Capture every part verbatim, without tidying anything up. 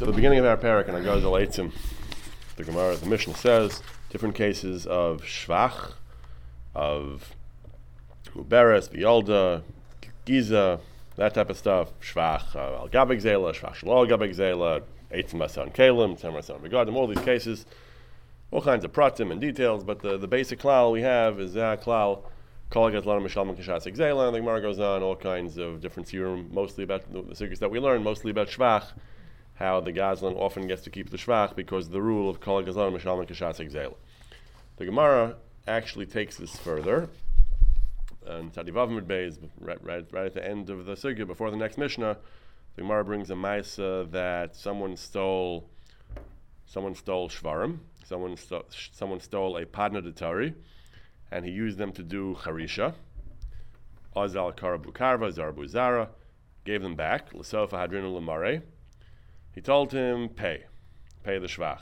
So the beginning of our parak and Agaz al Eitzim, the Gemara, the Mishnah says different cases of shvach, of muberes, v'yolda, giza, that type of stuff. Shvach uh, al gabek zela, shvach shelo al gabek zela, eitzim masan kalim, ten masan begadim. All these cases, all kinds of pratim and details. But the, the basic klal we have is that klal. And the Gemara goes on all kinds of different serum, mostly about the, the secrets that we learn, mostly about shvach, how the gazlan often gets to keep the shvach because of the rule of kol gazlan mishalman kashas exela. The Gemara actually takes this further, and Tadivav Midbei, right, right, right at the end of the sugya, before the next Mishnah, the Gemara brings a ma'isa that someone stole, someone stole shvarim, someone sto- someone stole a padna detari, and he used them to do charisha. Azal karabu karva, zarbu zara, gave them back. L'sofa hadrinu l'mare. He told him, pay. Pay the shvach.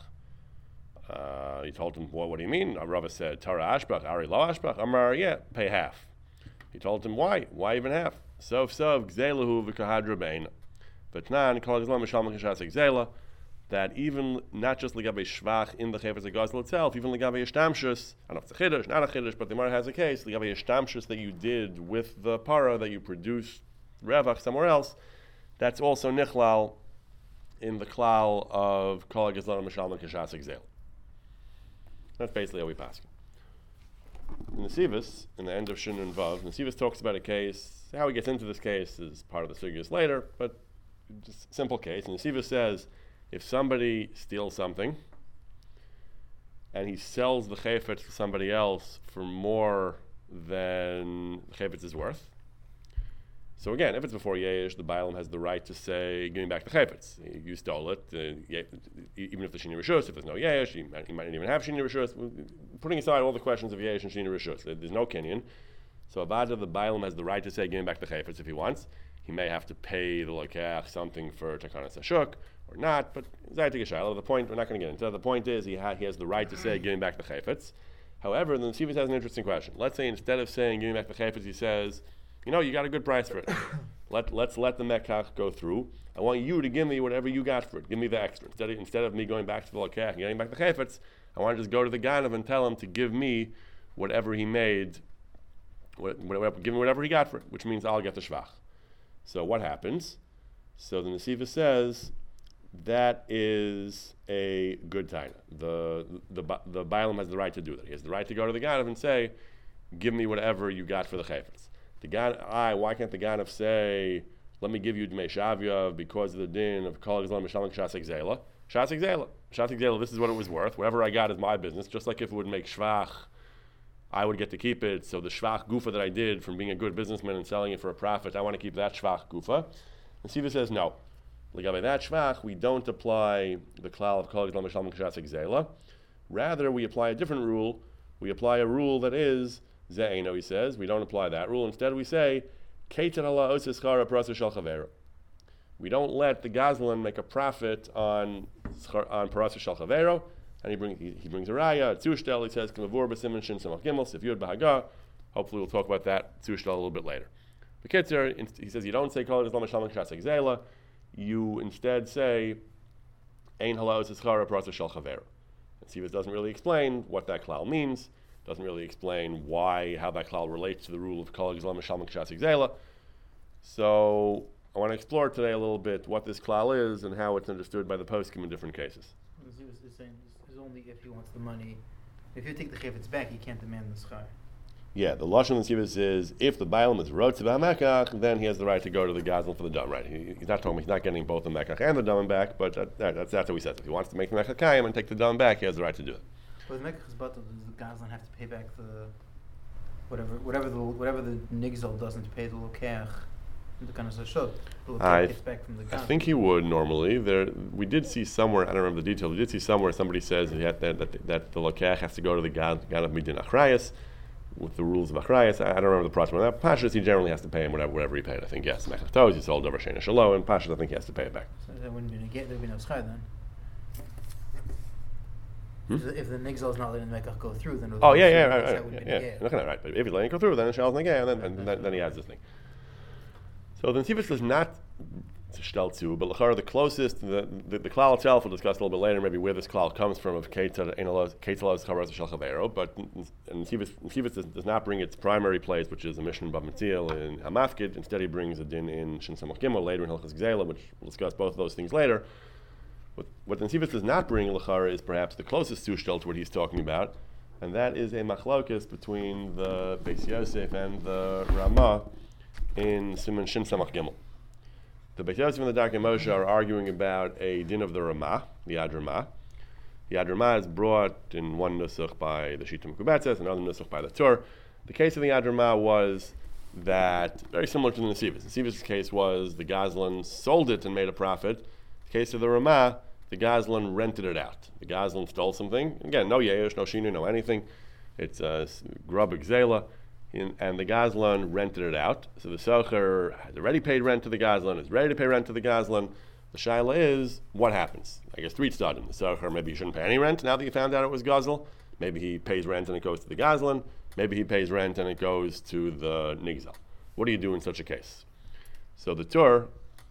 Uh, he told him, well, what do you mean? Rava said, Tara ashbach, Ari lo ashbach. Amar, yeah, pay half. He told him, why? Why even half? Sof sov, gzelahu v'kahadra bein. V'tnan, kol gzlam mishal mekashas gzela. That even, not just legabe shvach in the chayvus HaGazal itself, even legabe yishtamshus, I don't know if it's a chiddush, not a chiddush, but the Gemara has a case, legabe yishtamshus that you did with the para, that you produced revach somewhere else, that's also nichlal in the klal of kol ha'gazlan mishal mekashas gzel. That's basically how we pass. In the Sivus, in the end of Shin and Vav, the Sivus talks about a case, how he gets into this case is part of the sugyas later, but just simple case, and the Sivus says, if somebody steals something and he sells the chayfetz to somebody else for more than the chayfetz is worth, so again, if it's before Yesh, the Bailam has the right to say, give me back the chayfetz. You stole it, uh, even if the Shini Rishus, if there's no Yesh, he might, he might not even have Shini Rishus. Putting aside all the questions of Yesh and Shini Rishus, there's no Kenyan. So Avada, the Bailam has the right to say, give me back the chayfetz if he wants. He may have to pay the Lokach something for Takanas Hashuk, or not, but the point, we're not going to get into it. The point is he, ha- he has the right to say, give me back the chayfetz. However, the Nesivus has an interesting question. Let's say instead of saying, give me back the chayfetz, he says, you know, you got a good price for it. Let, let's let the mekach go through. I want you to give me whatever you got for it. Give me the extra. Instead of, instead of me going back to the Lokach and getting back the chayfetz, I want to just go to the Ganav and tell him to give me whatever he made, whatever, give me whatever he got for it, which means I'll get the shvach. So what happens? So the Nesivus says, that is a good taina. The the the Bailam has the right to do that. He has the right to go to the Ganav and say, give me whatever you got for the chayfetz. The Ganav, I, why can't the Ganav say, let me give you Dmei Shavya because of the din of Kol Gazlan Mishalak Shas Exela? Shas Exela. Shas Exela, this is what it was worth. Whatever I got is my business. Just like if it would make shvach, I would get to keep it. So the shvach gufa that I did from being a good businessman and selling it for a profit, I want to keep that shvach gufa. And Siva says, no. By that shvach, we don't apply the klal of kol gazlan mishal mekashas gzela. Rather, we apply a different rule. We apply a rule that is ze'eno. He says we don't apply that rule. Instead, we say ketan ala osis chara parasa shel chavero. We don't let the gazlan make a profit on on parasa shel chavero. And he brings he, he brings a raya tzushtel. He says kamavur b'simin shin samach gimel sifyud b'haga. Hopefully, we'll talk about that tzushtel a little bit later. The Kitzer, he says you don't say kol gazlan mishal mekashas gzela. You instead say, Ein halau zischara prasa shel chavero. And Sivas doesn't really explain what that klal means, doesn't really explain why, how that klal relates to the rule of kol gazlan mishal mekashas gzela. So I want to explore today a little bit what this klal is and how it's understood by the poskim in different cases. Sivas is saying this is only if he wants the money. If you take the chayfetz back, he can't demand the schar. Yeah, the lashon of Sivas is if the Bailam is rotze b'hamekach, then he has the right to go to the gazlan for the dam. Right? He, he's not talking. He's not getting both the mekach and the dam back, but that, that, that's that's how he says it. If he wants to make the mekach kayim and take the dam back, he has the right to do it. But the mekach is batal. Does the gazlan have to pay back the whatever whatever the whatever the nigzol doesn't pay the lokach? The kind of shot. The lokach gets back from the gazlan. I think he would normally. There, we did see somewhere. I don't remember the detail. We did see somewhere somebody says that that, that, that the lokach has to go to the ganav midin achrayas. With the rules of Achrayas, I, I don't remember the process. That Pashas, he generally has to pay him whatever, whatever he paid. I think yes, Mechach Toz, he sold over Shena Shalom, and Pashas, I think he has to pay it back. So there wouldn't be a get. There would be no schar then. Hmm? If the, if the nigzal is not letting the Mekach go through, then oh yeah, yeah, right, right, yeah, yeah. Not gonna, right. But if he's letting it go through, then it's Shalom Negeh, and then, and then, then he adds this thing. So then Sivas does not to shtel too. But l'chara, the closest, the the, the klal itself, we'll discuss a little bit later, maybe where this klal comes from of keita keita chavarot shel chavero. But and Nesivos does, does not bring its primary place, which is a mission Bava Metzia in Hamafkid. Instead, he brings a din in Shin Samach Gimel later in Hilchos Gzela, which we'll discuss both of those things later. What, what Nesivos does not bring l'chara is perhaps the closest to shtel to what he's talking about, and that is a machlokes between the Beis Yosef and the Ramah in Siman Shin Samach Gimel. The Beis Yosef and the Darkei Moshe are arguing about a din of the Ramah, the Yad Ramah. The Yad Ramah is brought in one nusach by the Shita Mekubetzes, another nusach by the Tur. The case of the Yad Ramah was that, very similar to the Nesivos. Nesivos' case was the Gazlan sold it and made a profit. The case of the Ramah, the Gazlan rented it out. The Gazlan stole something. Again, no yesh, no shinu, no anything. It's a grub gzela. In, and the Gazlan rented it out. So the Socher has already paid rent to the Gazlan, is ready to pay rent to the Gazlan. The Shaila is, what happens? I guess three stadim. The Socher, maybe he shouldn't pay any rent now that you found out it was Gazel. Maybe he pays rent and it goes to the Gazlan. Maybe he pays rent and it goes to the Nigzal. What do you do in such a case? So the Tur,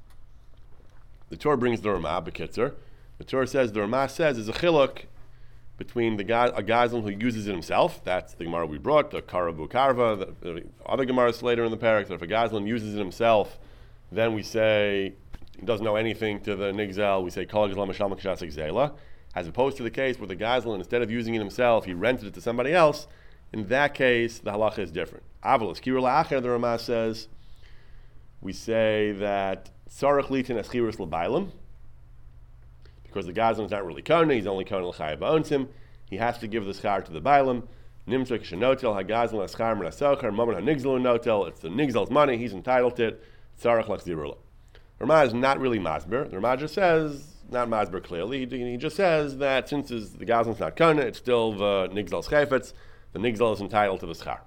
the Tur brings the Ramah, Bekitzer. The Tur says, the Ramah says, is a chiluk between the guy, a Gazlan who uses it himself. That's the Gemara we brought, the Karavu Karva, the, the other Gemaras later in the parak. So if a Gazlan uses it himself, then we say he doesn't know anything to the Nigzel. We say Kol Gazlan Mashal Makashas Gzela, as opposed to the case where the Gazlan, instead of using it himself, he rented it to somebody else. In that case, the halacha is different. Avalos Kirul Acher, the Ramah says, we say that Tzarech Litin Eschirus L'Bailim, because the Gazlan is not really Kohen, he's only Kohen L'Chayav owns him. He has to give the schar to the Bailim. Nimtzok Shenotel HaGazlan L'Schar Min HaSocher Momen HaNigzal Notel. It's the Nigzal's money, he's entitled to it. Tzarech L'Chzirula. The Ramah is not really masber. The Ramah just says, not masber clearly, he, he just says that since the Gazlan's not Kohen, it's still the Nigzal's Chayfetz. The Nigzal is entitled to the schar.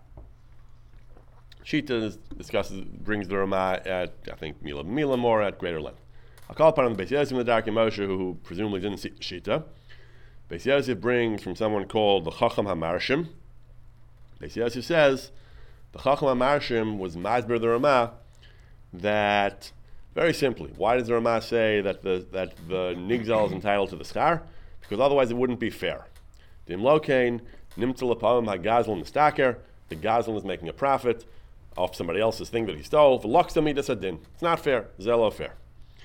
Shita discusses, brings the Ramah at, I think, Mila Mila more at greater length. I'll call upon the Beis Yosef and the Darkei Moshe, who, who presumably didn't see the Shita. Beis Yosef brings from someone called the Chacham HaMarshim. Beis Yosef says the Chacham HaMarshim was Masber the Ramah that, very simply, why does the Ramah say that the that the Nigzal is entitled to the schar? Because otherwise it wouldn't be fair. Dim Lokain, Nimtzal Apam HaGazlan Mistaker, the Gazlan is making a profit off somebody else's thing that he stole. V'loksami desadin. It's not fair. Zelo fair.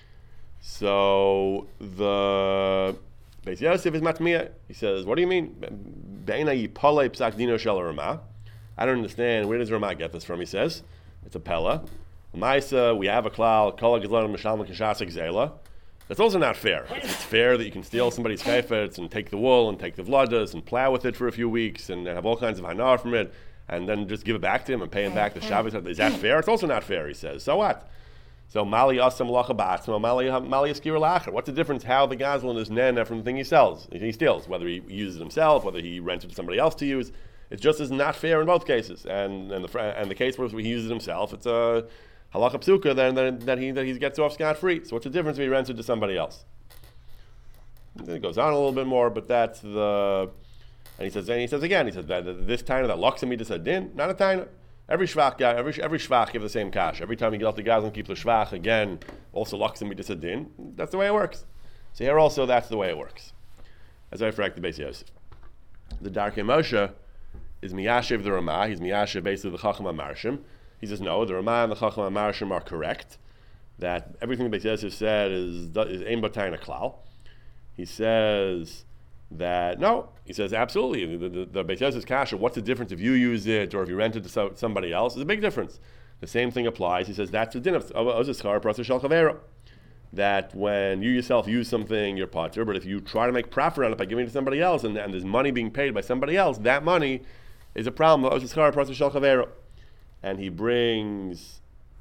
So the Beis Yosef is matmiyah. He says, "What do you mean? Beina yipalei psak dino shel Ramah." I don't understand. Where does Ramah get this from? He says, "It's a pella." Ma'isa, we have a klal kol gazlan mishal mekashas gzela. That's also not fair. It's fair that you can steal somebody's chayfetz and take the wool and take the vladas and plow with it for a few weeks and have all kinds of hanar from it, and then just give it back to him and pay him back the Shabbos. Is that fair? It's also not fair. He says. So what? So Mali Asam Lacha Ba'atzma, Mali Mali Askir Lacher. What's the difference how the Gazlan is nana from the thing he sells, he steals, whether he uses it himself, whether he rents it to somebody else to use? It's just as not fair in both cases. And and the and the case where he uses it himself, it's a halacha psuka then that, that he that he gets off scot free. So what's the difference if he rents it to somebody else? And it goes on a little bit more, but that's the. And he says, and he says again, he says that, that this taina that locks him to a din, not a taina. Every shvach guy, every every shvach give the same cash. Every time you get off the Gazlan, keep the shvach again. Also locks him to a din. That's the way it works. So here also, that's the way it works. As I correct the Beis Yosef, the Darkei Moshe is miyashiv the Ramah. He's miyashiv basically the Chacham HaMarshim. He says no, the Ramah and the Chacham HaMarshim are correct. That everything the Beis Yosef said is is ein b'taina klal. He says that no, he says absolutely. The, the, the Beis Yosef's kasha, what's the difference if you use it or if you rent it to so, somebody else? There's a big difference. The same thing applies. He says that's the din of Ozischar Prasa Shel Chavera. That when you yourself use something, you're potter, but if you try to make profit on it by giving it to somebody else and, and there's money being paid by somebody else, that money is a problem. Ozischar Prasa Shel Chavera. And he brings,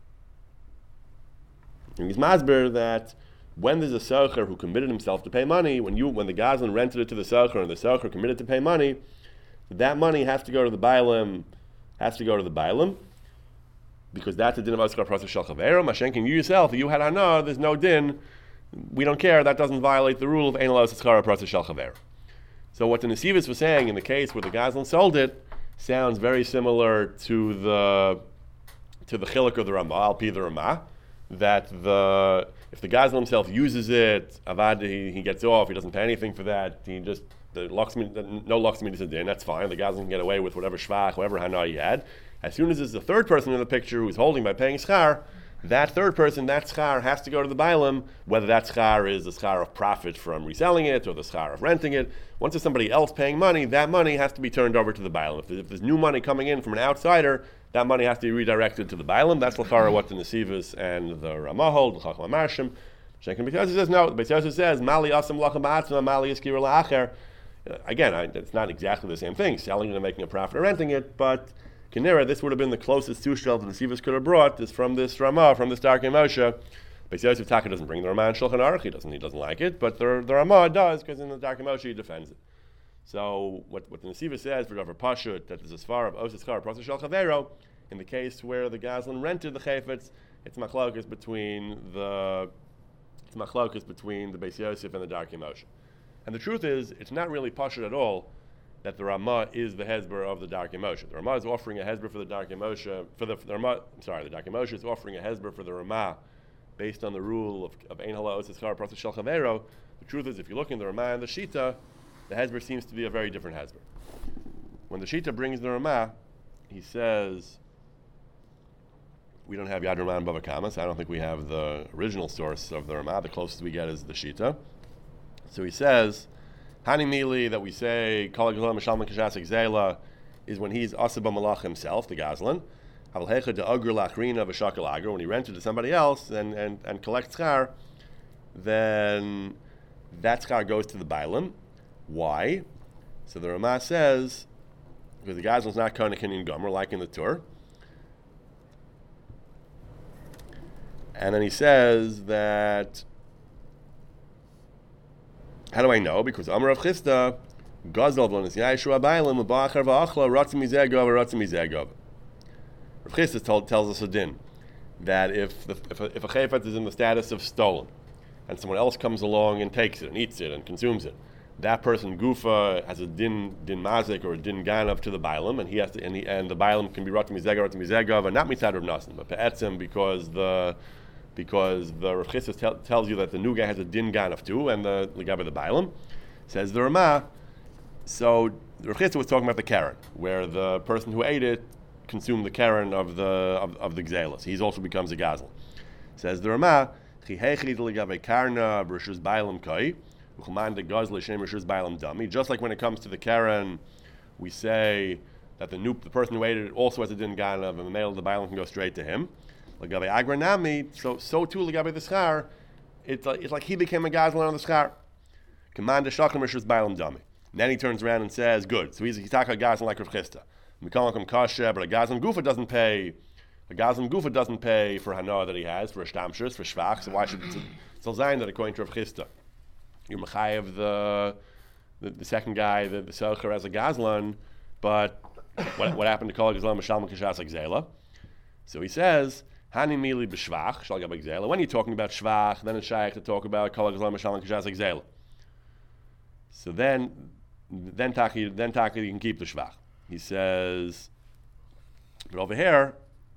and he's masber that when there's a socher who committed himself to pay money, when you when the Gazlan rented it to the socher and the socher committed to pay money, that money has to go to the bailim, has to go to the bailim, because that's the din of Ozischar Prasa Shel Chavera. Mashenkin, you yourself, you had hana, there's no din. We don't care. That doesn't violate the rule of Ein Ozischar Prasa Shel Chavera. So what the Nesivos was saying in the case where the Gazlan sold it sounds very similar to the to the chiluk of the Ramah, al pi the Ramah. that the if the Gazlan himself uses it, avad he, he gets off, he doesn't pay anything for that, he just the locksmith, no locksmith is a din, that's fine. The Gazlan can get away with whatever shvach, whatever hana he had. As soon as there's the third person in the picture who's holding by paying schar, that third person, that schar has to go to the bailam, whether that schar is the schar of profit from reselling it or the schar of renting it. Once there's somebody else paying money, that money has to be turned over to the bailam. If, if there's new money coming in from an outsider, that money has to be redirected to the bailam. That's l'chara what the Nesivos and the Ramah hold, the Chacham Amarshim. Shekin because it says no. The Beis Yosef says Mali asam lachem ba'atzma, Mali iskir la'acher. Again, I, it's not exactly the same thing, selling it and making a profit or renting it, but Kinera, this would have been the closest two shel the Nesivos could have brought, is from this Ramah, from this Darkei Moshe. Beis Yosef Taka doesn't bring the Ramah and Shulchan Aruch, he doesn't, he doesn't like it, but the, the Ramah does, because in the Darkei Moshe he defends it. So, what, what the Nesivos says, for Rav Pashut, that there's a svar of Osis Char, Process Shel Chavero, in the case where the Gazlan rented the Chayfetz, it's machlokas between the it's machlokas between the Beis Yosef and the Darkei Moshe. And the truth is, it's not really Pashut at all that the Ramah is the Hezber of the Darkei Moshe. The Ramah is offering a Hezber for the Darkei Moshe, for the, for the Ramah, I'm sorry, the Darkei Moshe is offering a Hezber for the Ramah based on the rule of, of Ein Hala Osis Char, Process Shel Chavero. The truth is, if you look in the Ramah and the Shita, the Hezber seems to be a very different Hezber. When the Shita brings the Ramah, he says, we don't have Yad Ramah and Bava Kama, so I don't think we have the original source of the Ramah. The closest we get is the Shita. So he says, Hani Mili, that we say, Kol HaGazlan Mishalman Kashas Exela, is when he's Asaba Malach himself, the Gazlan. Havel Hecha de Agur Lachrina V'Shakal Agur, when he rented to somebody else and, and, and collects schar, then that schar goes to the Bailam. Why? So the Ramah says, because the Gazlan's not Kona Kinyan Gomer, like in the Tur. And then he says that, how do I know? Because Amar Rav Chisda, Gazel v'lo Nesiyah Yeshua Bailam, L'ba'achar v'achla, Ratzim Mizegov, Ratzim Mizegov. Rav Chisda told, tells us a din, that if, the, if, a, if a chayfetz is in the status of stolen, and someone else comes along and takes it, and eats it, and consumes it, that person, Gufa, has a din din mazik or a din ganav to the Bailam, and he has to, and, he, and the Bailam can be Ratzim Mizegov, Ratzim Mizegov, and not Mitzad Rav Nasan, but Pe'etzim, because the because the Rav Chisda tell, tells you that the new guy has a din ganav too, and the Ligab the Bailam says the Ramah. So the Rav Chisda was talking about the Karen, where the person who ate it consumed the Karen of the of, of the Gzelos. He also becomes a Gazlan. Says the Ramah, just like when it comes to the Karen, we say that the new the person who ate it also has a din ganav, and the male of the Bailam can go straight to him. L'gabe agranami, so so too l'gabe the schar, it's like, it's like he became a Gazlan on the schar. Command the shaklam rishus Bailam dami. Then he turns around and says, good, so he's a hitaka Gazlan like Rav Chisda. Mikalakum kasha, but a Gazlan Gufa doesn't pay. A Gazlan Gufa doesn't pay for hana that he has, for a shtamshus, for shvach. So why should it still zayin that according to Rav Chisda, you're mechayev the, the the second guy, the the selcher as a Gazlan, but what what happened to Kol HaGazlan Mishalman Kashas Exela? So he says, Hani mili b'shvach, shal gab exela. When you're talking about shvach, then it's shaykh to talk about Kol HaGazlan Mishalman Kashas Exela. So then, then taki, then taki, you can keep the shvach. He says, but over here,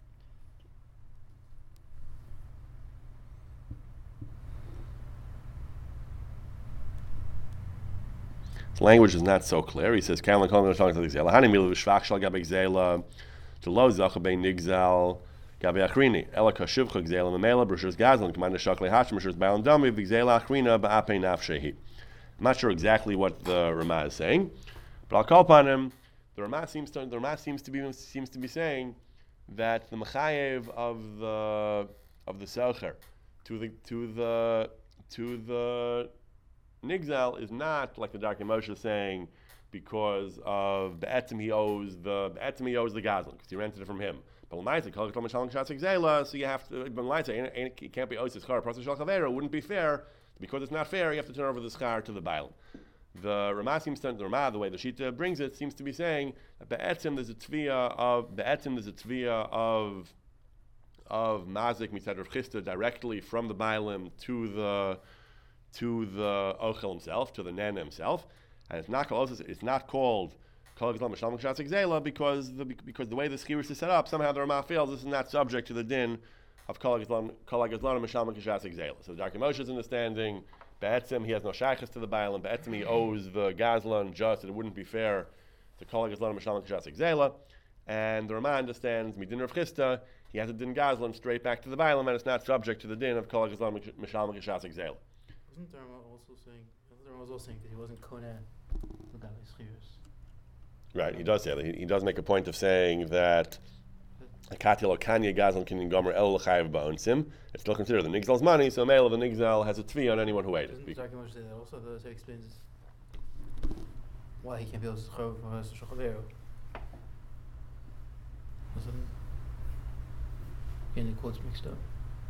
his language is not so clear. He says, Kol HaGazlan Mishalman Kashas Exela. Hani mili b'shvach, shal gab exela. To lo zacha bein nigzal. Gabi Achrini, Ela Kashivcha Gzela Mamela, Brushers Gazlan, Commander Shakle Hashim, Brushers Balan Dami, Gzela Achrina, Ba'ape Nafshehi. I'm not sure exactly what the Ramah is saying, but I'll call upon him. The Ramah seems to the Ramah seems to be seems to be saying that the Mechayev of the of the Selcher to the to the to the Nigzal is not like the Darkei Moshe saying because of Be'etzim he owes the Be'etzim he owes the Gazlan because he rented it from him. But so you have to, it can't be osis schar, process shel chavera. It wouldn't be fair. Because it's not fair, you have to turn over the schar to the Bailam. The Ramah seems to, the Ramah, the way the Shita brings it, seems to be saying that be'etzim there's a tviyah of, be'etzim there's a tviyah of, of mazik mitzad Rav Chisda directly from the Bailam to the, to the Ochel himself, to the Nana himself. And it's not called, it's not called because the because the way the skiris is set up, somehow the Ramah feels this is not subject to the din of Kol HaGazlan Mishal Kishas Gzela. So the Darkei Moshe's understanding, Be'etzim, he has no shaykhs to the Bailam, Be'etzim, he owes the Gazlan just, and it wouldn't be fair to Kol HaGazlan Mishal Kishas Gzela. And the Rama understands, Midin Rav Chisda, he has a din Gazlan straight back to the Bailam, and it's not subject to the din of Kol HaGazlan Mishal Kishas Gzela. Wasn't the Rama also saying, the Rama was also saying that he wasn't Koneh L'Gavei Schiros? Right, he does say that. He, he does make a point of saying that Katil or Kanya Gazlan can gomer el l'chayev ba'onsim. It's still considered the nigzal's money, so male of the nigzal has a tvi on anyone who ate it. Doesn't Darkei Moshe say that also? The Torah explains why he can't be able to schov for Shochavero. Wasn't getting the quotes mixed up.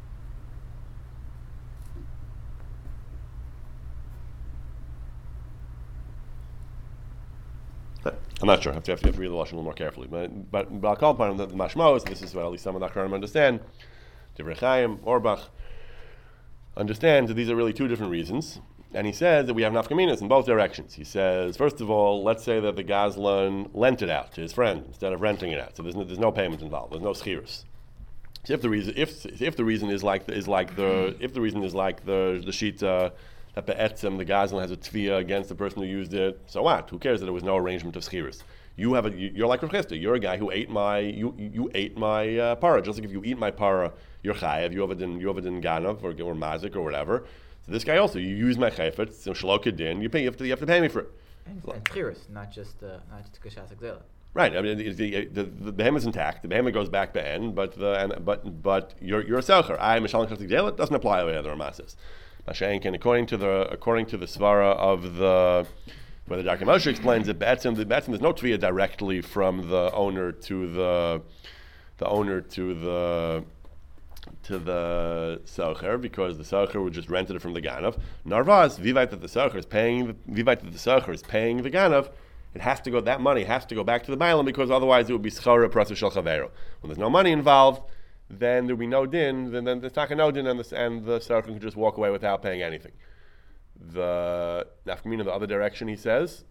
I'm not sure. I have to, have to, have to read the Lashon a little more carefully. But but, but I'll call upon him that the mashmos, this is what at least some of the Acharonim understand, Divrei Chaim, Orbach, understand that these are really two different reasons. And he says that we have nafkaminas in both directions. He says, first of all, let's say that the Gazlan lent it out to his friend instead of renting it out. So there's no, there's no payment involved. There's no schirus. So if the reason if if the reason is like the, is like the if the reason is like the the shita that be'etzem the Gazlan has a tvia against the person who used it, so what? Who cares that there was no arrangement of schirus? You have a you, you're like Rav Chisda. You're a guy who ate my you you ate my uh, para. Just like if you eat my para, you're chayev. You have a din you have a din ganav or or mazik or whatever. So this guy also, you use my chayfetz, so shaloka din. You pay. You have to you have to pay me for it. And, and schirus, not just uh, not just kashas gzela. Right. I mean, the the, the, the behemoth is intact. The behemoth goes back be'en, but the and, but but you're you're a selcher. I mishalim kashas gzela. It doesn't apply to the other mases. Mashenkin, according to the according to the svara of the where the Darkei Moshe explains that be'etzim, the be'etzim, there's no tvia directly from the owner to the the owner to the to the socher, because the socher would just rented it from the ganav. Narvaz, vivait that the socher is paying the vivait that the socher is paying the ganav. It has to go. That money has to go back to the bailam, because otherwise it would be schara prasa shel chavero. When there's no money involved, then there will be no din. Then, then there's not no din, and the and the socher can just walk away without paying anything. The nafkamina the other direction, he says.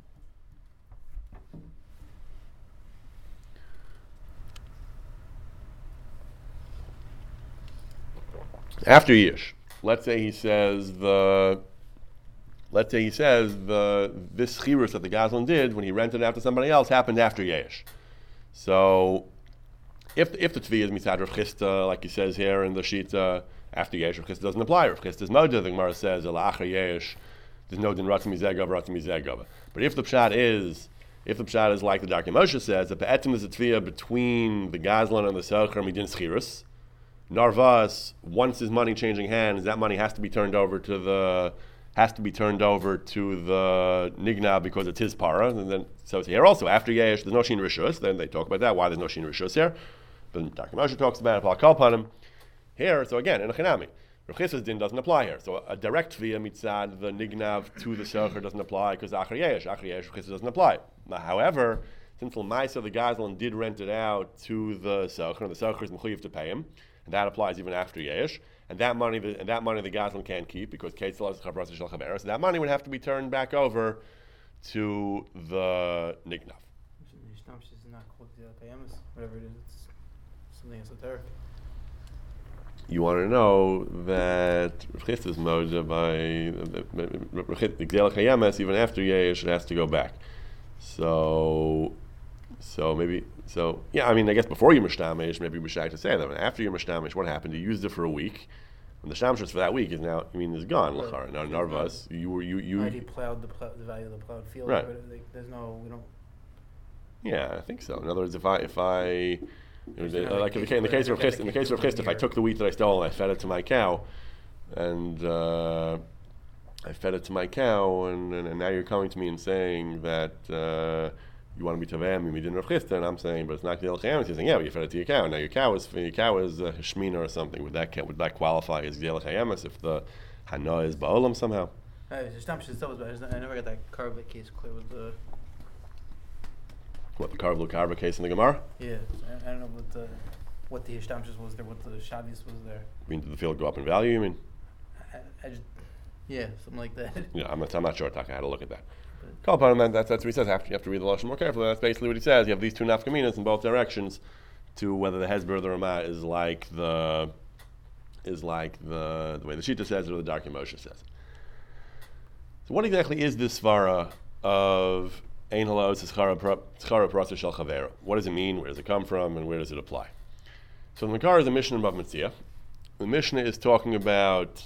After Yish, let's say he says the, let's say he says the this chirus that the Gazlan did when he rented it out to somebody else happened after Yish. So, if if the tvi is mitzad Rav Chisda, like he says here in the shita, after Yish, Rav Chisda doesn't apply. Rav Chisda's moda, the Gemara says ela achar Yish, there's no din ratzim mizegov, ratzim mizegov. But if the pshat is if the pshat is like the Darkei Moshe says, that be'etim is a tvia between the Gazlan and the socher midin chirus. Narvas, once his money changing hands, that money has to be turned over to the has to be turned over to the nigna because it's his para. And then so it's here also after Yesh, there's no shin rishus. Then they talk about that. Why there's no shin rishus here? But Darkei Moshe talks about it. I'll call upon him here. So again, in a chinami, Rav Chisda's din doesn't apply here. So a direct via mitzad the nignav to the socher doesn't apply because achar Yesh, achar Yesh, Rav Chisda doesn't apply. However, since L'maisa the Gazlan did rent it out to the socher, and the socher is mechuyev to pay him. And that applies even after Yesh, and that money, the, and that money the Gazlan can't keep because Ketzal is Chavrasa Shel Chavera. So that money would have to be turned back over to the Nignav. Yishtam is not called the Kayamas, whatever it is. It's something esoteric. You want to know that Rav Chisda's moja by the Gzela Kayamas, even after Yesh, it has to go back. So. So maybe, so yeah, I mean, I guess before you mishtamish, maybe we should have to say that. After you mishtamish, what happened? You used it for a week. When the shtamish for that week is now, I mean, is gone. Lachar, now narvas. You were you you. Already plowed the, plow, the value of the plowed field. Right. There's no, we don't. Yeah, I think so. In other words, if I if I, it was, uh, like in the, in the case of Chist, in the case of Chist, if I took the wheat that I stole and I fed it to my cow, and uh, I fed it to my cow, and, and, and now you're coming to me and saying that. Uh, You want to be Tavem, you didn't Rav Chisda, and I'm saying, but it's not Gzela Chayamas. He's saying, yeah, but you fed it to your cow. Now your cow is your cow is uh, Hashmina or something. Would that would that qualify as Gzela Chayamas if the Hana is Ba'olam somehow? I never got that Karva case clear with the. What the Karva Karva case in the Gemara? Yeah, I, I don't know what the what the Hishtamshus was there, what the Shavis was there. I mean, did the field go up in value? You mean? I, I just, yeah, something like that. Yeah, I'm not. I'm not sure. Taka had to look at that. Call upon him, that, that's, that's what he says. After you have to read the Lashon more carefully. That's basically what he says. You have these two nafkaminas in both directions to whether the Hezbollah or the Ramah is like the is like the, the way the Shita says it or the Darkei Moshe says it. So what exactly is this svara of Ein Halo Tzchara Prasa Shel Chavero? What does it mean? Where does it come from? And where does it apply? So the Makar is a Mishnah in Bava Metzia. The Mishnah is talking about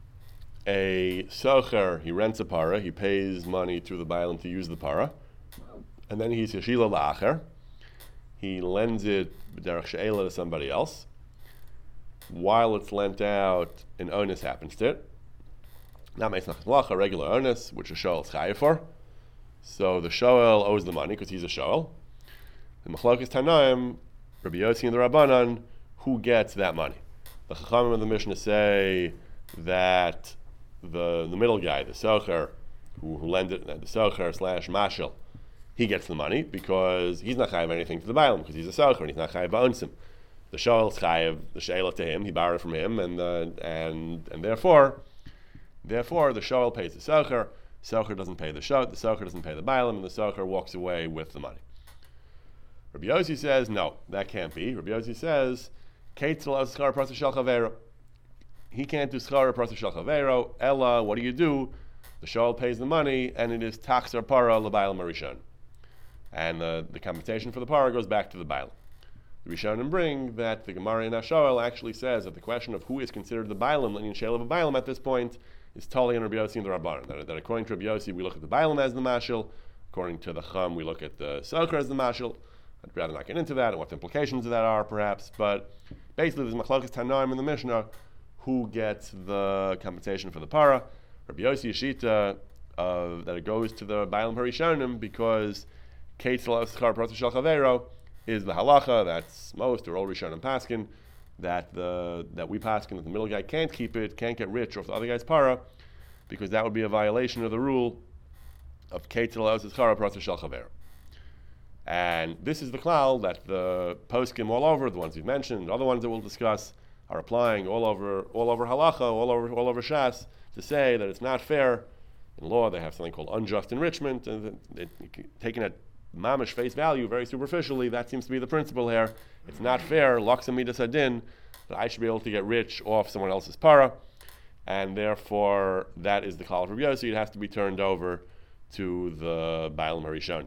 a socher. He rents a para. He pays money to the bailam to use the para. And then he's Yeshila La'acher. He lends it B'derech She'ela to somebody else. While it's lent out, an onus happens to it. Not Meisnach Malacha, regular onus, which a shoel is chayav for. So the shoel owes the money because he's a shoel. The Machlokes Tanaim, Rabbi Yossi and the Rabbanan, who gets that money? The Chachamim of the Mishnah say that the the middle guy, the socher, who, who lends it, the socher slash mashal, he gets the money because he's not chayav anything to the bailam because he's a socher and he's not chayav ba'onsim. The shoel is chayav the she'ela to him. He borrowed it from him, and uh, and and therefore, therefore the shoel pays the socher. Socher doesn't pay the shoel. The socher doesn't pay the bailam, and the socher walks away with the money. Rabbi Yossi says no, that can't be. Rabbi Yossi says Keitzel as schar prasa shel chavero. He can't do schar prasa shel chavero. Ella, what do you do? The shoel pays the money, and it is taxar para l'bailam harishon, and the the compensation for the para goes back to the bailam. The Rishonim bring that the Gemara in Ashoel actually says that the question of who is considered the bailam, the shel of a bailam at this point, is totally in Rabbi Yossi and the Rabbanan. That, that according to Rabbi Yossi, we look at the bailam as the mashal. According to the Chum, we look at the socher as the mashal. I'd rather not get into that and what the implications of that are, perhaps. But basically, there's Machlokes Tanaim in the Mishnah who gets the compensation for the para. Rabbi Yossi Yeshita uh, that it goes to the bailam harishonim because Keitzel Eschar Prasa Shel Chavero is the halacha. That's most or all Rishonim paskin that the that we paskin that the middle guy can't keep it, can't get rich off the other guy's para, because that would be a violation of the rule of Keitzel Eschar Prasa Shel Chavero. And this is the klal that the poskim all over, the ones we've mentioned, other ones that we'll discuss, are applying all over all over halacha, all over all over shas, to say that it's not fair. In law, they have something called unjust enrichment, and it, it, taken at mamish face value, very superficially, that seems to be the principle here. It's not fair, laksa midas hadin, that I should be able to get rich off someone else's para, and therefore that is the klal of Rabbi Yossi. It has to be turned over to the bailam harishon.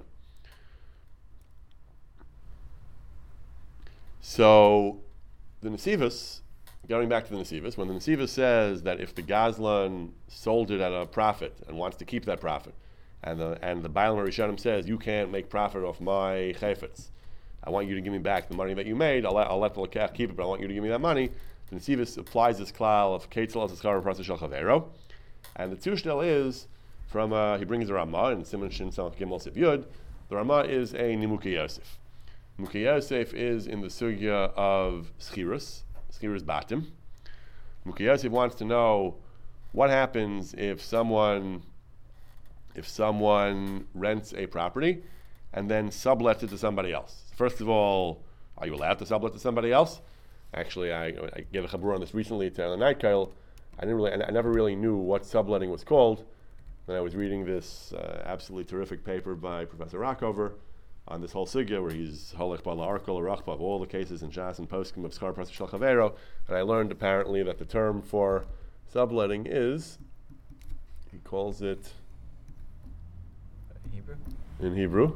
So the Nesivos, going back to the Nesivos, when the Nesivos says that if the Gazlan sold it at a profit and wants to keep that profit, and the and the Bailam Rishonim says you can't make profit off my chayfetz, I want you to give me back the money that you made. I'll let, I'll let the lekach keep it, but I want you to give me that money. The Nesivos applies this klal of Keitzel as Eschar Prasa Shel Chavero, and the Tushtel is from uh, he brings the Ramah in Siman Shin Samach Gimel Siv Yud. The Ramah is a Nimukei Yosef. Nimukei Yosef is in the sugya of schirus, schirus batim. Nimukei Yosef wants to know what happens if someone, if someone rents a property and then sublets it to somebody else. First of all, are you allowed to sublet to somebody else? Actually, I, I gave a chabur on this recently to the night kail. I didn't really, I never really knew what subletting was called. Then I was reading this uh, absolutely terrific paper by Professor Rockover on this whole sugya where he's holech bala arkol rachba of all the cases in Shas and Poskim of Schar Prasa Shel Chavero, and I learned apparently that the term for subletting is, he calls it Hebrew? in Hebrew.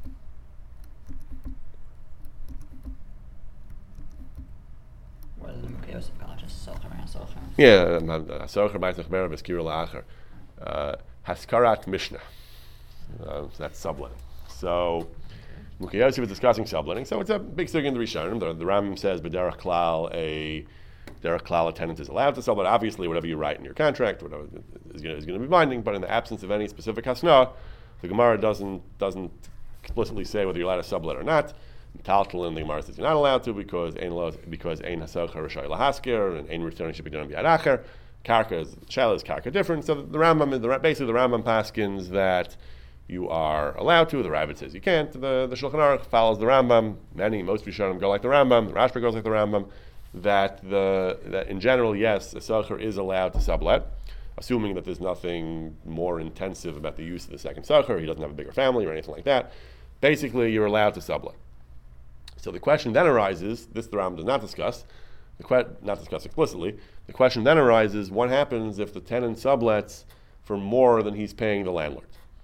What is Nimukei Yosef called? Just socher and socher. Yeah, socher b'aytach berav eskira la'acher. Haskarat Mishnah. Uh, that's subletting. So Nimukei Yosef is discussing subletting. So it's a big sugya in the Rishonim. The, the Rambam says, "B'derech klal, a derech klal, a tenant is allowed to sublet." Obviously, whatever you write in your contract, whatever is going to be binding. But in the absence of any specific hasna, the Gemara doesn't doesn't explicitly say whether you're allowed to sublet or not. Taltalin, the Gemara says you're not allowed to because ein lo, because ein hasocher rishai lahasker and ein returning should be done b'yad acher. Karka is shala is karka different. So the Rambam, the, basically the Rambam paskins that you are allowed to. The Rabbit says you can't. The, the Shulchan Aruch follows the Rambam. Many, most Rishonim go like the Rambam. The Rashba goes like the Rambam. That the that in general, yes, a socher is allowed to sublet, assuming that there's nothing more intensive about the use of the second socher. He doesn't have a bigger family or anything like that. Basically, you're allowed to sublet. So the question then arises, this the Rambam does not discuss, the que- not discussed explicitly. The question then arises: what happens if the tenant sublets for more than he's paying the landlord?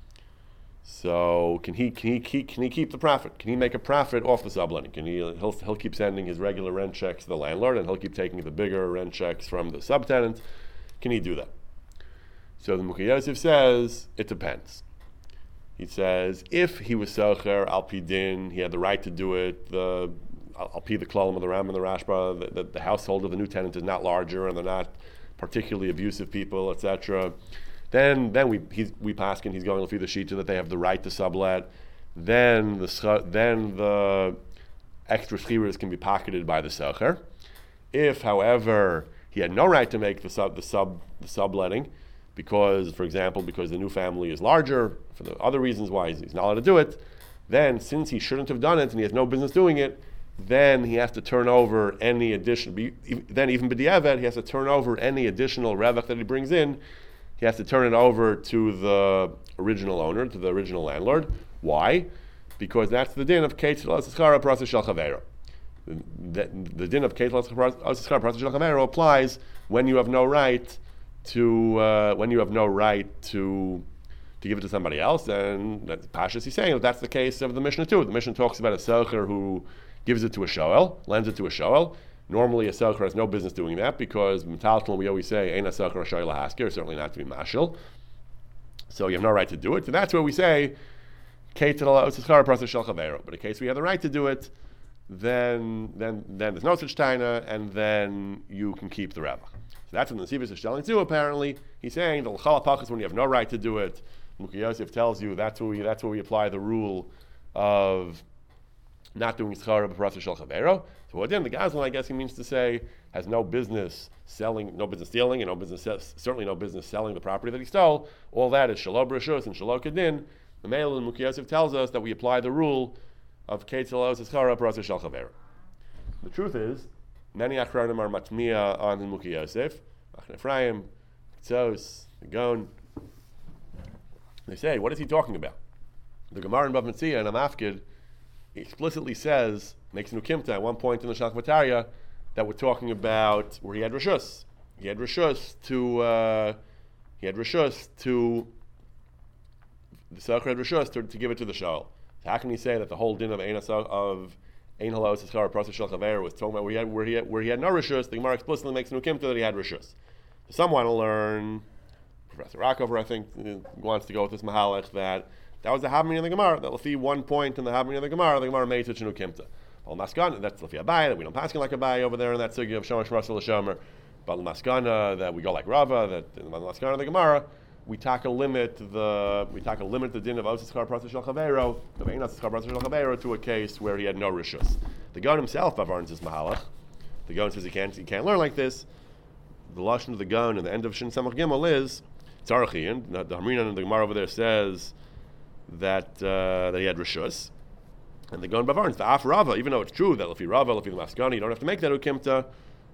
So can he can he keep can he keep the profit? Can he make a profit off the subletting? Can he he'll he'll keep sending his regular rent checks to the landlord, and he'll keep taking the bigger rent checks from the subtenant? Can he do that? So the Mukhi Yosef says it depends. He says if he was socher al pi din, he had the right to do it. The al pi the klalim of the Ram and the Rashba, the, the, the household of the new tenant is not larger, and they're not particularly abusive people, et cetera. Then, then we he's, we paskin he's going through the shita that they have the right to sublet. Then the then the extra schirus can be pocketed by the socher. If, however, he had no right to make the sub the sub the subletting, because, for example, because the new family is larger, for the other reasons why he's, he's not allowed to do it, then since he shouldn't have done it and he has no business doing it, then he has to turn over any additional. Then even b'diavad, he has to turn over any additional revach that he brings in. He has to turn it over to the original owner, to the original landlord. Why? Because that's the din of Keitzil Asischara Prasa Shel Chavero. The, the din of Keitzil Asischara Prasa Shel Chavero applies when you have no right to uh, when you have no right to to give it to somebody else. And that's Pashas he's saying that that's the case of the Mishnah too. The Mishnah talks about a socher who gives it to a shoel, lends it to a shoel. Normally, a socher has no business doing that because metaltal we always say ain't a socher a shoel hasker, certainly not to be mashal. So you have no right to do it. So that's where we say keitzil asischara prasa shel chavero. But in case we have the right to do it, then then then there's no such taina, and then you can keep the revach. So that's what the Nesivos is telling too. Apparently, he's saying the l'chal hapachas when you have no right to do it. Mukhi Yosef tells you that's where we that's where we apply the rule of not doing schara b'prasa shel chavero. So what then the Gazlan, I guess he means to say, has no business selling, no business stealing, and no business certainly no business selling the property that he stole. All that is shalom b'rashus and shalom kedin. The Meil and Mukhi Yosef tells us that we apply the rule of keitzil asischara b'prasa shel chavero. The truth is, many achronim are matmiya on the Mukhi Yosef, Machne Ephraim, Tzos, the Gon. They say, what is he talking about? The Gemara in Bava Metzia and Amafkid explicitly says, makes an ukimta at one point in the Shalach V'Tarya, that we're talking about where he had reshus. He had reshus to, uh, he had reshus to, the Socher had reshus to, to give it to the Shaul. So how can he say that the whole din of Ein of Ein Halos Eschar Prasa Shel Chaver was talking about where he had, where he had, where he had no reshus? The Gemara explicitly makes an ukimta that he had reshus. So some want to learn, Professor Rockover, I think, wants to go with this mahalach that that was the Havmini of the Gemara. That Lefi one point in the Havmini of the Gemara, the Gemara made such an ukimta. Well, Maskana, that's Lefi Abai, that we don't pass like Abai over there in that sugi of Shomash Russell Shomer. But Maskana, that we go like Rava, that in the Maskana of the Gemara, we take a limit the we take a limit the din of Osiskar Prasa Shel Chavero, of Ein Osiskar Prasa Shel Chavero, to a case where he had no rishus. The Gon himself, Bavarn says mahalach. The Gon says he can't he can't learn like this. The lashon of the Gon and the end of Shin Samach Gimel is Tzarachian. The Hamrinan and the Gemara over there says that uh, that he had rishus, and the Gon Bavarns the Af Rava, even though it's true that if you Rava, if you Maskani, you don't have to make that ukimta.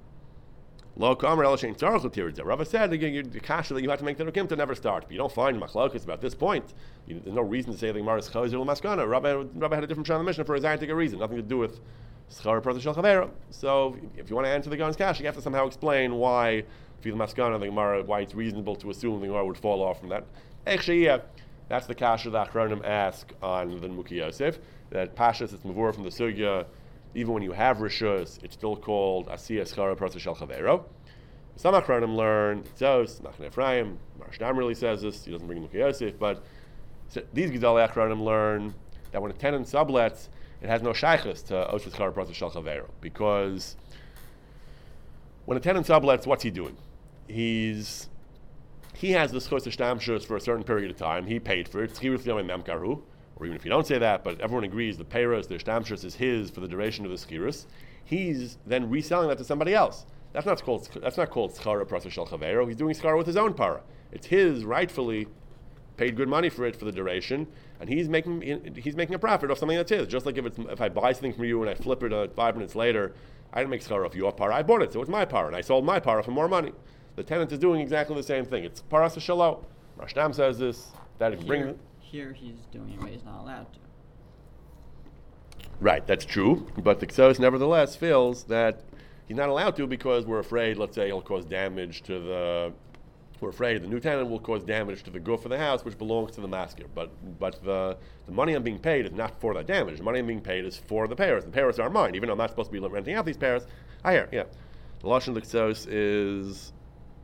Lo Kamer El Shein Tzarach L'Tiritza. Rava said again, the kasha that you have to make that ukimta never start. But you don't find machlokas about this point. You, there's no reason to say the Gemara is Chazer L'Maskana. Rava, Rava had a different Shana Mishnah for a scientific reason, nothing to do with Schar Prasa Shel Chavera. So if you want to answer the Gon's kasha, you have to somehow explain why, if you Maskana, the Gemara, why it's reasonable to assume the Gemara would fall off from that. Echshiyah. That's the kasha that Achronim ask on the Mukhi Yosef, that Pashas, it's Mavur from the Sugya, even when you have Rishus, it's still called Asiyah Schara Prasa Shel Chavero. Some Achronim learn, Tzos, Machne Ephraim, Marshdam really says this, he doesn't bring Mukhi Yosef, but so these Gedolei Achronim learn that when a tenant sublets, it has no shaychus to Oshes Schara Prasa Shel Chavero, because when a tenant sublets, what's he doing? He's He has the schos shtamshus for a certain period of time. He paid for it. Or even if you don't say that, but everyone agrees the peiros, the shtamshus is his for the duration of the schirus. He's then reselling that to somebody else. That's not called that's not called schara prasa shel chavero. He's doing schara with his own para. It's his rightfully paid good money for it for the duration, and he's making he's making a profit off something that's his. Just like if it's if I buy something from you and I flip it uh, five minutes later, I didn't make schara off your para. I bought it, so it's my para, and I sold my para for more money. The tenant is doing exactly the same thing. It's parasa shalom. Rashtam says this, that it can bring... Here he's doing it, but he's not allowed to. Right, that's true. But the Ksos nevertheless feels that he's not allowed to because we're afraid, let's say, he'll cause damage to the, we're afraid the new tenant will cause damage to the goof of the house, which belongs to the masker. But but the, the money I'm being paid is not for that damage. The money I'm being paid is for the payers. The payers are mine, even though I'm not supposed to be renting out these payers. I hear, yeah. The Lashon L'Ksos is...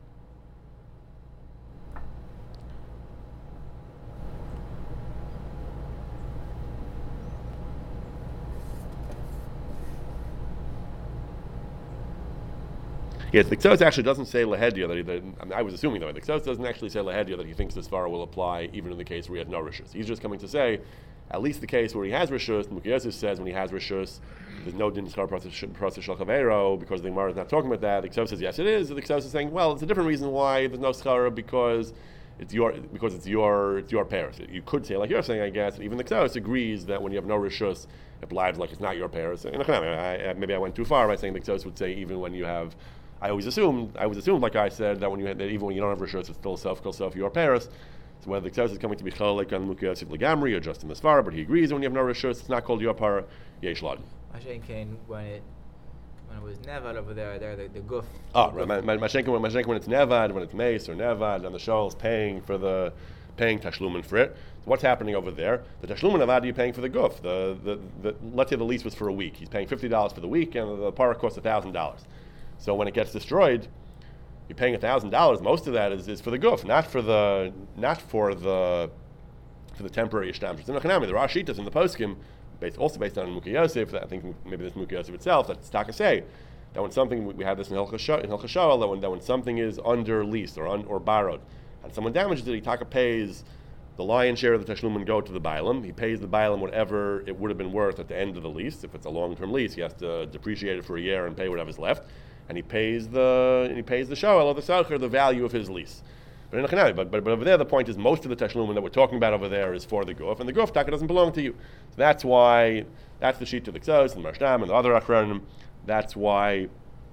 Yes, the Ksos actually doesn't say Lehedia that he, that, I, mean, I was assuming though, the Ksos doesn't actually say Lehedia that he thinks this Svara will apply even in the case where he has no Rishus. He's just coming to say, at least the case where he has Rishus, Mukhi Yosef says when he has Rishus, there's no Din Schar Process Shal Chavero, because the Gemara is not talking about that. The Ksos says, yes it is. The Ksos is saying, well, it's a different reason why there's no Schara because it's your because it's your it's your Paris. You could say, like you're saying, I guess, even the Ksos agrees that when you have no Rishus, it applies like it's not your Paris. And I, I, maybe I went too far by saying the Ksos would say even when you have I always assumed, I always assumed, like I said, that when you had, that even when you don't have Rishus, it's still self kol self your Paris. So whether the Ksos is coming to be Chalek on Mukhi Yosef Legamri or just in the Svara, but he agrees when you have no Rishus, it's not called your Para, Yesh Lad. Mashen Kain, when it when it was Nevad over there, there the, the Guf. Oh, right. Mashen Kain when, when it's Nevad, when it's Mace or Nevad, and the Shol is paying for the paying Tashlumin for it. So what's happening over there? The Tashlumin Avad you're paying for the Guf. The, the, the, let's say the lease was for a week. He's paying fifty dollars for the week, and the Para costs one thousand dollars. So when it gets destroyed, you're paying a thousand dollars. Most of that is, is for the goof, not for the not for the for the temporary ishtam. There are shitas in the poskim, based also based on Mukhi Yosef. I think maybe this Mukhi Yosef itself. That's taka say that when something we have this in Hilchos Shoel that when that when something is under lease or un, or borrowed, and someone damages it, he taka pays the lion's share of the tashlumin go to the bailam. He pays the bailam whatever it would have been worth at the end of the lease. If it's a long-term lease, he has to depreciate it for a year and pay whatever's left. And he pays the and he pays the shoel or the salcher the value of his lease. But in a but, but but over there the point is most of the tashlumin that we're talking about over there is for the guf, and the guf taka doesn't belong to you. So that's why that's the sheet of the Ksos and the Marshtam and the other achronim. That's why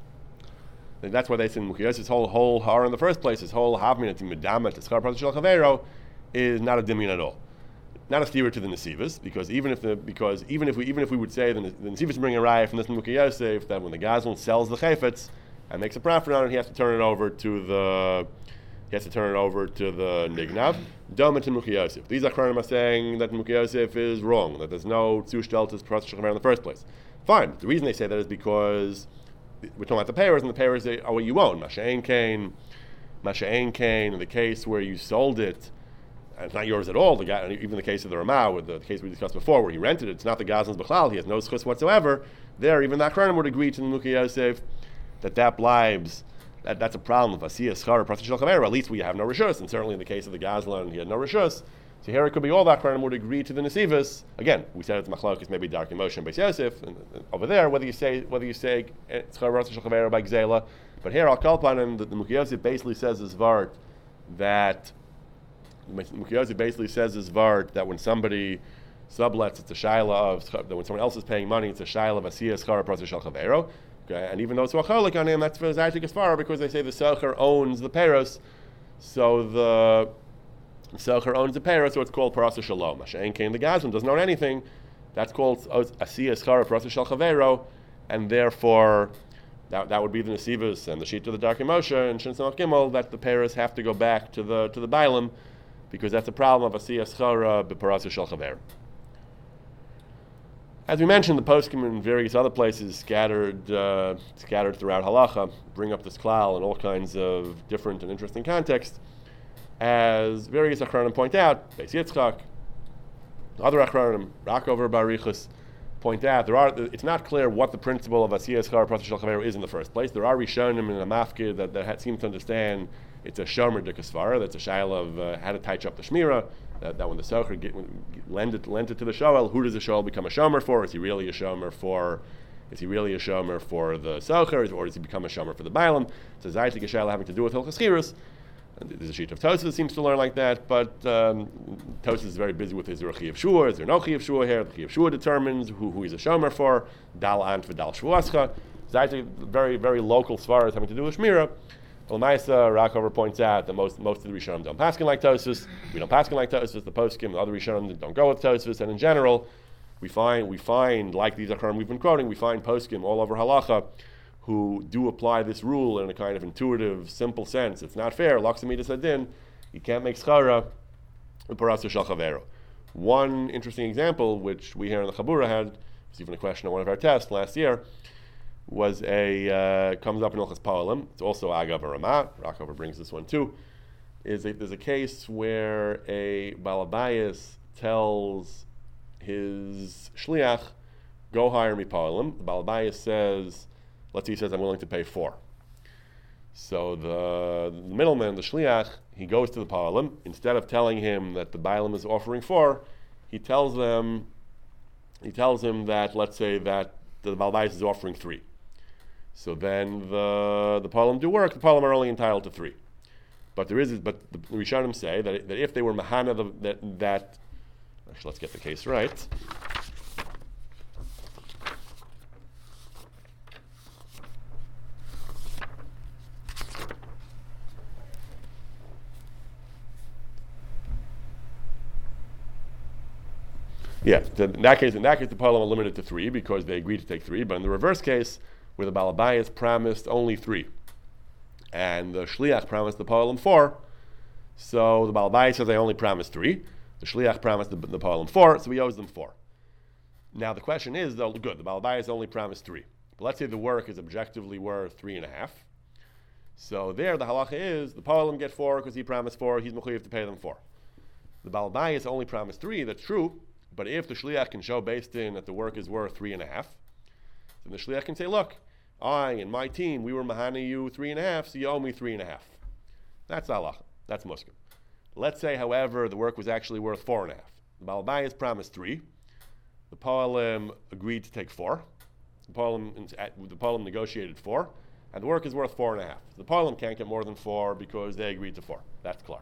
that's why they say Mukhi Yosef's whole whole har in the first place, his whole havmin to medama to schar process shel chavero is not a dimyon at all. Not a steer to the Nesivas, because even if the because even if we even if we would say the, the Nesivas bring a raya from this Mukhi Yosef that when the Gazlan sells the chayfetz and makes a profit on it, he has to turn it over to the he has to turn it over to the Nignav. Doma to Mukhi Yosef. These achronim are saying that Mukhi Yosef is wrong, that there's no tzushteltas process in the first place. Fine. The reason they say that is because we're talking about the payers, and the payers are what you own. Masha'en Kain, Masha'en Kain, in the case where you sold it. And it's not yours at all. The guy, even the case of the Ramah, with the case we discussed before, where he rented it, it's not the Gazlan's Bechlal. He has no schus whatsoever. There, even the Achronim would agree to the Mukhi Yosef that that blibes. That, that's a problem. If Asiyah Schar Process Shel Chavero, at least we have no rishus. And certainly in the case of the Gazlan, he had no rishus. So here it could be all the Achronim would agree to the Nesivas. Again, we said it's Machlokes, maybe Dark Emotion by Yosef. And, and over there, whether you say whether you say Schar Process Shel Chavero by Gzela, but here I'll call upon him that the Mukhi Yosef basically says as Vart that. Mukhi Yosef basically says as Vart that when somebody sublets, it's a shaila of that when someone else is paying money, it's a shaila of asiyah schara process shel chavero. Okay, and even though it's cholik on him, that's for zaytik asfara because they say the selcher owns the peros, so the selcher owns the peros, so it's called process shalom. Masha'en Kain the Gazlan doesn't own anything. That's called asiyah schara process shel chavero, and therefore. That, that would be the Nesivas and the sheet of the Dark Moshe and Shin Samach Gimel that the payers have to go back to the to the Bailam because that's a problem of Asiyah Schara b'Parasa Shel Chaver. As we mentioned, the poskim in various other places scattered uh, scattered throughout Halacha bring up this klal in all kinds of different and interesting contexts. As various Achronim point out, Beis Yitzchak, other Achronim, Rakover Barichus, point out there are. It's not clear what the principle of Asiyah Schar Process Shel Chavero is in the first place. There are Rishonim in a mafkid that, that seem to understand it's a shomer de kasvara. That's a shaila of uh, how to touch up the shmira. That, that when the socher get, when, lend it lend it to the shoel, who does the shoel become a shomer for? Is he really a shomer for? Is he really a shomer for the socher, or does he become a shomer for the bailam? It's a zaytik a shaila having to do with hilchos chirus. There's a sheet of Tosfos that seems to learn like that, but um, Tosfos is very busy with his Chi of Shua. Is there no Chi of Shua here? The Chi of Shua determines who, who he's a shomer for. Dal ant for Dal Shvuascha. It's very, very local svaras having to do with Shmira. Well, Maisa Rakover points out that most most of the Rishonim don't paskin like Tosfos. We don't paskin like Tosfos. The poskim, the other Rishonim don't go with Tosfos, and in general, we find we find like these Achronim we've been quoting, we find poskim all over Halacha who do apply this rule in a kind of intuitive, simple sense. It's not fair. Laksamida Sadin, you can't make schara with parasa shel chavero. One interesting example, which we here in the Chabura had, was even a question on one of our tests last year, was a, uh, comes up in Ilchas Pa'alim. It's also Agav Ramah. Rockover brings this one too. Is a, there's a case where a Balabayas tells his shliach, go hire me Pa'alim. The Balabayas says, let's say he says, I'm willing to pay four. So the, the middleman, the shliach, he goes to the Pa'alim. Instead of telling him that the Baalim is offering four, he tells them, he tells him that, let's say that the Balbais is offering three. So then the the Pa'alim do work. The Pa'alim are only entitled to three. But there is, but the Rishonim say that, that if they were Mahana, the, that, that, actually let's get the case right. Yeah, in that case, in that case, the Pa'alim are limited to three because they agreed to take three. But in the reverse case, where the Balabayas promised only three, and the Shliach promised the Pa'alim four, so the Balabayas says they only promised three. The Shliach promised the, the Pa'alim four, so he owes them four. Now the question is, though, good, the Balabayas only promised three. But let's say the work is objectively worth three and a half. So there, the halacha is the Pa'alim get four because he promised four. He's mechuyev to pay them four. The Balabayas only promised three. That's true. But if the shliach can show based in that the work is worth three and a half, then the shliach can say, look, I and my team, we were mahana you three and a half, so you owe me three and a half. That's halacha. That's muskim. Let's say, however, the work was actually worth four and a half. The Balabayas promised three. The Pa'alim agreed to take four. The Pa'alim, the Pa'alim negotiated four. And the work is worth four and a half. The Pa'alim can't get more than four because they agreed to four. That's clear.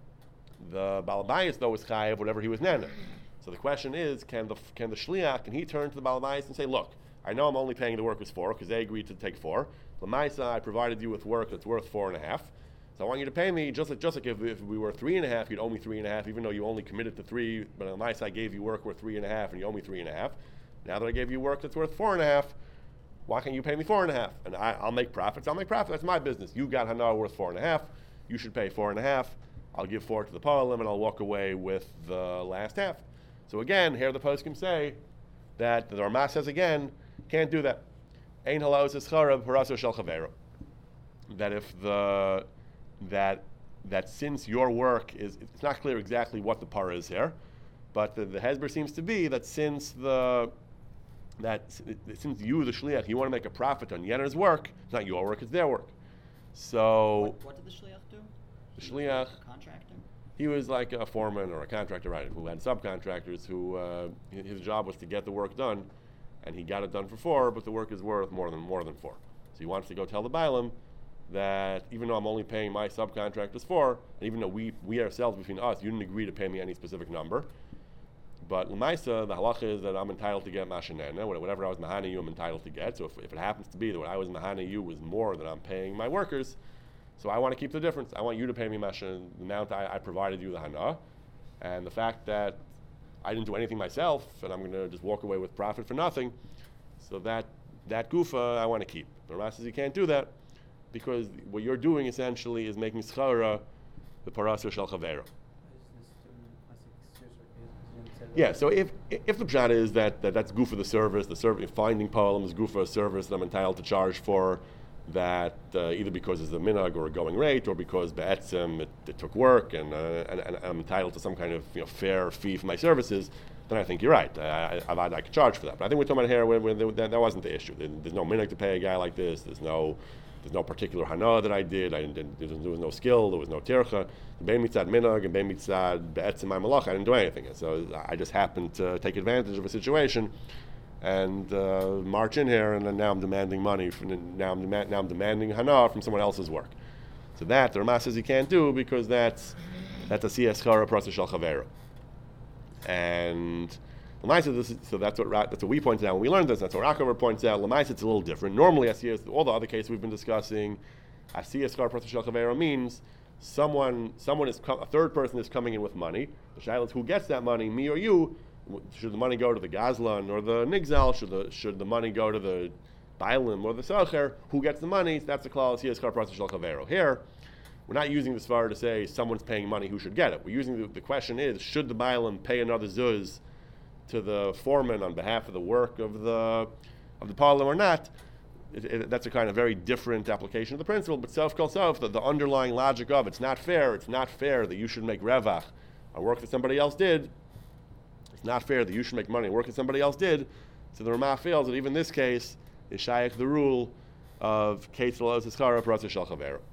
The Balabayas, though, is chayav whatever he was nana. So the question is, can the can the shliach, can he turn to the Balabayas and say, look, I know I'm only paying the workers four because they agreed to take four. Lamaisa, I provided you with work that's worth four and a half. So I want you to pay me just like just like if, if we were three and a half, you'd owe me three and a half, even though you only committed to three. But Lamaisa, I gave you work worth three and a half, and you owe me three and a half. Now that I gave you work that's worth four and a half, why can't you pay me four and a half? And I, I'll make profits. I'll make profit. That's my business. You got hana worth four and a half. You should pay four and a half. I'll give four to the Pa'alim, and I'll walk away with the last half. So again, here the poskim say that the Ramah says again, can't do that. Ein halos eschara paraso shel chavero. That if the that that since your work is, it's not clear exactly what the para is here, but the, the hezber seems to be that since the that since you the shliach you want to make a profit on Yener's work, it's not your work, it's their work. So What, what did the shliach do? the He was shliach. a contractor? He was like a foreman or a contractor, right, who had subcontractors who, uh, his job was to get the work done, and he got it done for four, but the work is worth more than more than four. So he wants to go tell the Bailam that even though I'm only paying my subcontractors four, and even though we, we ourselves, between us, you didn't agree to pay me any specific number, but l'maisa, the halacha is that I'm entitled to get mashanena, whatever I was mahana you, I'm entitled to get. So if, if it happens to be that what I was mahana you was more than I'm paying my workers, so I want to keep the difference. I want you to pay me mashan, the amount I, I provided you the hana, and the fact that I didn't do anything myself, and I'm going to just walk away with profit for nothing. So that that gufa I want to keep. The Rama says you can't do that because what you're doing essentially is making schara the parasur shel chavera. Yeah. So if if the pshat is that, that that's gufa the service, the service finding Pa'alim is gufa a service that I'm entitled to charge for. That uh, either because it's a minhag or a going rate, or because be'etzem it, it took work and, uh, and, and I'm entitled to some kind of you know, fair fee for my services, then I think you're right. I, I, I, I could charge for that. But I think we're talking about here where, where there, that, that wasn't the issue. There, there's no minhag to pay a guy like this. There's no there's no particular hana that I did. I didn't, there, was, there was no skill. There was no tircha. Bein mitzad minhag and bein mitzad be'etzem my malach. I didn't do anything. So I just happened to take advantage of a situation and uh, march in here, and then now I'm demanding money. From, now I'm dema- now I'm demanding hana from someone else's work. So that the Rama says he can't do because that's that's a siyas chara prasa shel chavera. And Lamaisa, this is, so that's what that's what we pointed out when we learned this. That's what Rockover points out. Lamaisa, it's a little different. Normally, asiyas, all the other cases we've been discussing, asiyas chara prasa shel chavera means someone someone is com- a third person is coming in with money. The shaila is who gets that money, me or you. Should the money go to the Gazlan or the Nigzal? Should the should the money go to the Bailim or the Socher, who gets the money? That's the clause here, Skar Prasa Shel Chavero. Here, we're not using the Svar to say someone's paying money, who should get it. We're using the, the question is, should the Bailim pay another Zuz to the foreman on behalf of the work of the of the Palim or not? It, it, that's a kind of very different application of the principle, but self call self, the, the underlying logic of it's not fair, it's not fair that you should make revach on work that somebody else did. It's not fair that you should make money on work that somebody else did. So the Ramah feels that even this case is shaykh the rule of Ketzal Oz Hiskara Prasa Shel Chavero.